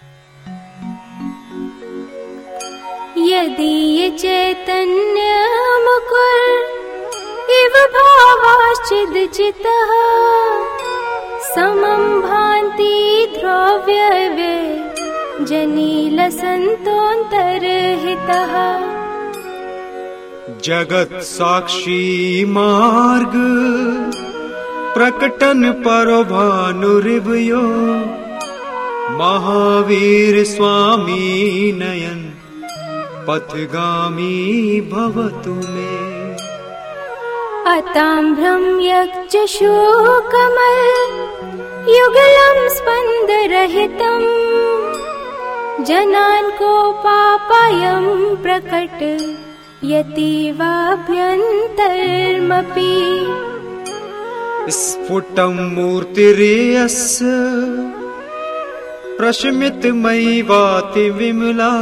यदि चैतन्य मुकुर इव भावाश्चिदचितः समं भान्ति द्रव्यवे जनिलसन्तोऽन्तर्हितः। जगत साक्षी मार्ग प्रकटन परो भानुरिवयो महावीर स्वामी नयन पथगामी भवतु मे। अताम्रं यक्षशोकमल युगलं स्पन्दरहितं जनान् कोपापयं प्रकट यतीवाभ्यन्तर्मपि। स्फुटं मूर्तिर्यस्य प्रशमितमयी वाति विमला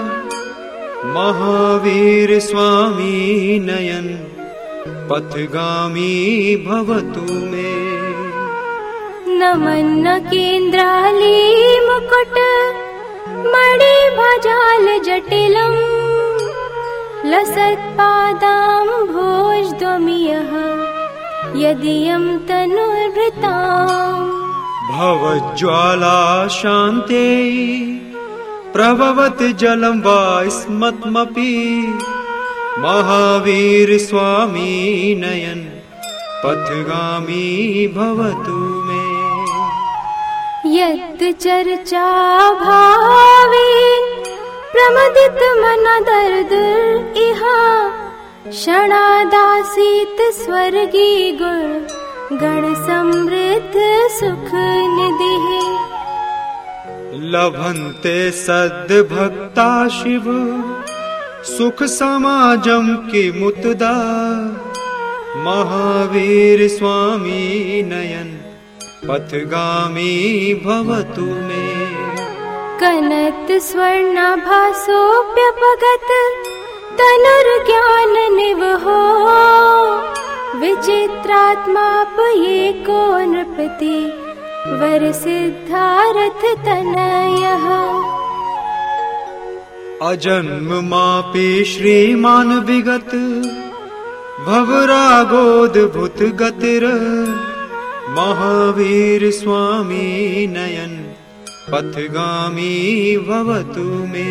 महावीर स्वामी नयन पथगामी भवतु मे। नमन्न केन्द्राली मुकुट मणि भजाल जटिलम् लसत्पादाम्भोजद्वमीयः यदीयं तनुर्भृताम्। भवज्ज्वाला शान्ते प्रभवति जलं वा स्मत्मपि महावीर स्वामी नयन पथगामी भवतु मे। यत् चर्चा भावे प्रमदित मन दर्दुर इह क्षणादासीत स्वर्गी गुण गण समृद्ध सुख निधिः। लभन्ते सद्भक्ता शिव सुख समाजं किमुतदा महावीर स्वामी नयन पथगामी भवतु मे। कनत स्वर्णाभासोऽप्यपगत तनुर्ज्ञान निवहो विचित्रात्मापयेको नृपति वरसिद्धारथ तनयः। अजन्ममापि श्रीमान विगत भवरागोद्भुत गतिर महावीर स्वामी नयन पथगामी भवतु मे।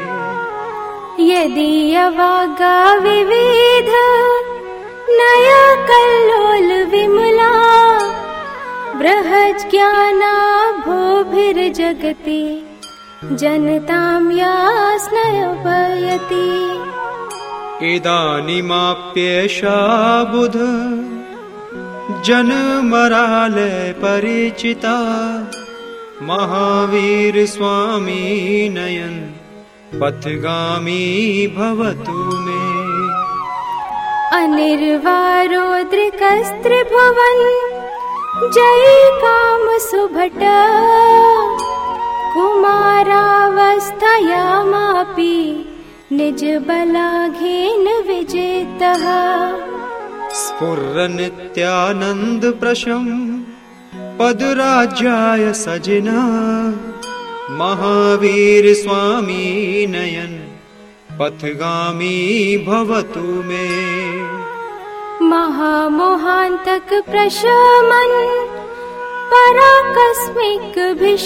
यदि अवागा विविध नया कल्लोल विमला बृहज्ज्ञाना भूभिर्जगति जनतां यास्नयपयति। इदानीमाप्येषा बुध जनमरालय परिचिता महावीर स्वामी नयन पथगामी भवतु मे। अनिर्वारोद्रिकस्त्रिभुवन जयी काम सुभट कुमारावस्थायामापि निज बलाघेन विजेतः। स्फुरन्नित्यानन्द प्रशम पदराज्याय सजना महावीर स्वामी नयन पथगामी भवतु मे। महामोहान्तक प्रशमन पराकस्मिक भिष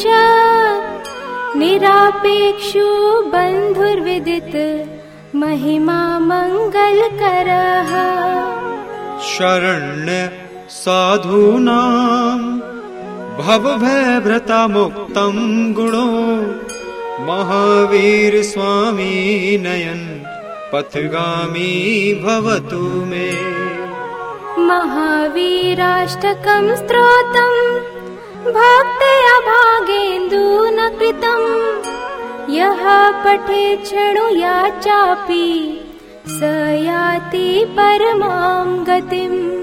निरापेक्षु बन्धुर्विदित महिमा मंगलकरः। शरण्य साधूनां भवभयभृता मुक्तं गुणो महावीर स्वामी नयन पथगामी भवतु मे। महावीराष्टकं स्तोत्रं भक्त्या भागेन्दुना कृतं यः पठेत् शृणुयात् चापि स याति परमां गतिम्।